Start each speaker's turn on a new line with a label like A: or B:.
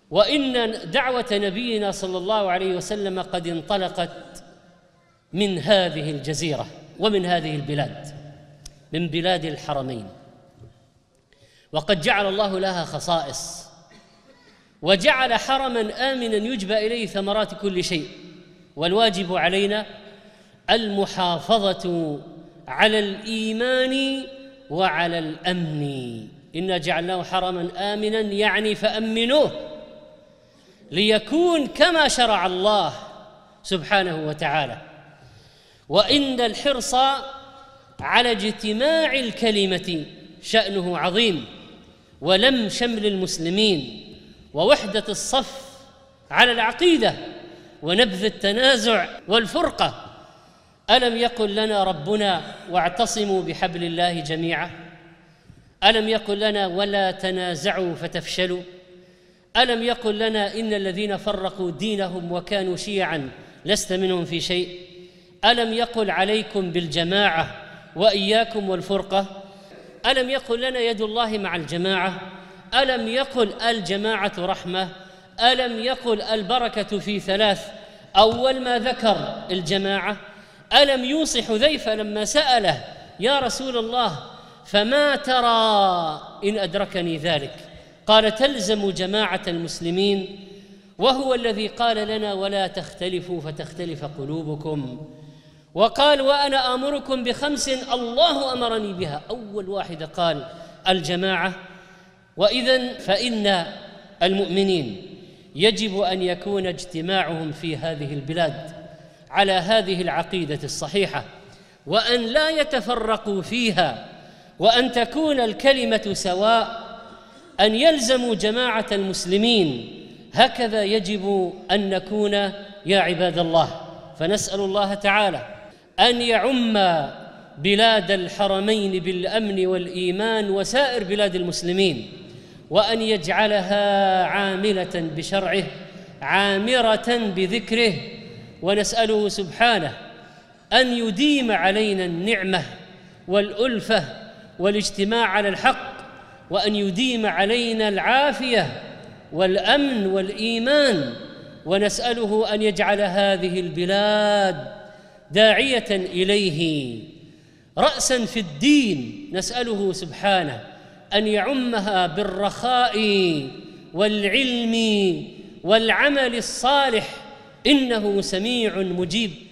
A: وإن دعوة نبينا صلى الله عليه وسلم قد انطلقت من هذه الجزيرة ومن هذه البلاد، من بلاد الحرمين، وقد جعل الله لها خصائص، وجعل حرما آمنا يجبى إليه ثمرات كل شيء. والواجب علينا المحافظة على الإيمان وعلى الأمن. إنا جعلناه حرما آمنا يعني فأمنوه ليكون كما شرع الله سبحانه وتعالى. وإن الحرص على اجتماع الكلمة شأنه عظيم، ولم شمل المسلمين ووحدة الصف على العقيدة ونبذ التنازع والفرقة. ألم يقل لنا ربنا واعتصموا بحبل الله جميعا؟ ألم يقل لنا ولا تنازعوا فتفشلوا؟ ألم يقل لنا إن الذين فرقوا دينهم وكانوا شيعا لست منهم في شيء؟ ألم يقل عليكم بالجماعة وإياكم والفرقة؟ ألم يقل لنا يد الله مع الجماعة؟ ألم يقل الجماعة رحمة؟ ألم يقل البركة في ثلاث أول ما ذكر الجماعة؟ ألم يوصي حذيفة لما سأله يا رسول الله فما ترى إن أدركني ذلك؟ قال تلزم جماعة المسلمين، وهو الذي قال لنا ولا تختلفوا فتختلف قلوبكم. وقال وأنا آمركم بخمس الله أمرني بها، أول واحدة قال الجماعة. وإذن فإن المؤمنين يجب أن يكون اجتماعهم في هذه البلاد على هذه العقيدة الصحيحة، وأن لا يتفرقوا فيها، وأن تكون الكلمة سواء، أن يلزموا جماعة المسلمين. هكذا يجب أن نكون يا عباد الله. فنسأل الله تعالى أن يعم بلاد الحرمين بالأمن والإيمان وسائر بلاد المسلمين، وأن يجعلها عاملة بشرعه عامرة بذكره. ونسأله سبحانه أن يديم علينا النعمة والألفة والاجتماع على الحق، وأن يديم علينا العافية والأمن والإيمان. ونسأله أن يجعل هذه البلاد داعية إليه رأساً في الدين. نسأله سبحانه أن يعمها بالرخاء والعلم والعمل الصالح، إنه سميع مجيب